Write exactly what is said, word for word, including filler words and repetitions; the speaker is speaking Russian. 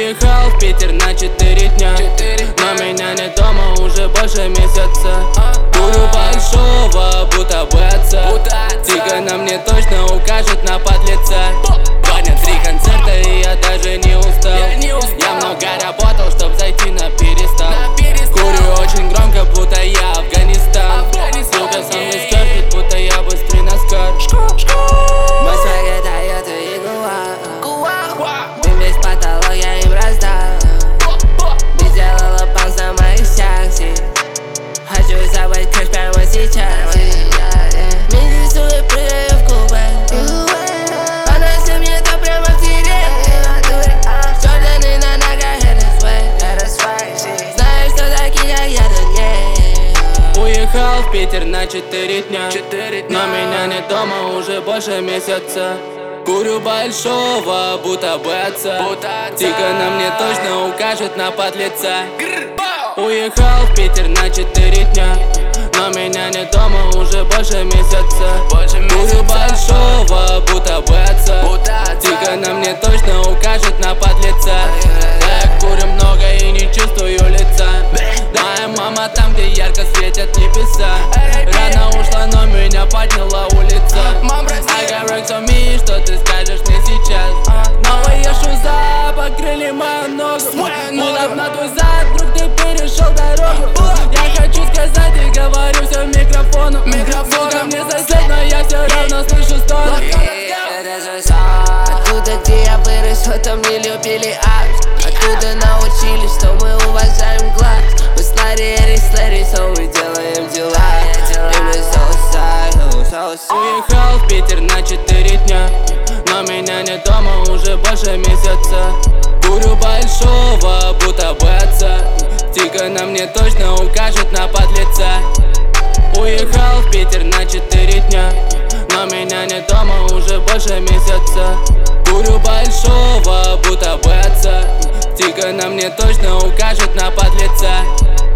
Уехал в Питер на четыре дня, но меня нет дома уже больше месяца. Курю большого, будто бы отца. Цыгана мне точно укажет на подлеца. Сегодня три концерта и я даже не устал. Я много работал, чтоб зайти на перестал. Курю очень громко, будто я Афганистан. Сука со мной скажет, будто я быстрый наскар. Мой свой дает игла. Дым весь потолок, я им раздал. Ты сделала панс на моих сякси. Хочу забыть кэш прямо сейчас. Меня рисует, прыгаю в кубы. Она с мне то прямо в тире. Джорданы на ногах, это свай. Знаешь, что такие, как я, то не. Уехал в Питер на четыре дня, но меня нет дома уже больше месяца. Курю большого, будто бы отца. Цыгана мне точно укажет на подлеца. Уехал в Питер на четыре дня, но меня нет дома уже больше месяца. Курю большого, будто бы отца. Цыгана мне точно укажет на подлеца. Я курю много и не чувствую лица. Моя мама там, где ярко светят небеса. Рано ушла, но меня подняла улица. I got rocks on me, что ты скажешь мне сейчас? Новые шуза покрыли мою ногу. Пулап на твой зад, вдруг ты перешел дорогу. Я хочу сказать и говорю все в микрофону. Сука, мне соседь, но я все равно слышу стон. Оттуда, где я вырос, вот там не любили акт. Оттуда научились, что мы уважаем глаз. Мы с Ларри, Эрис, Ларри, so мы делаем дела. И мы so so so. Уехал в Питер на четыре дня, но меня нет дома уже больше месяца. Курю большого, будто бы отца. Цыгана мне точно укажет на подлеца. Уехал в Питер на четыре дня, но меня нет дома уже больше месяца. Курю большого, будто бы отца. Цыгана мне точно укажет на подлеца.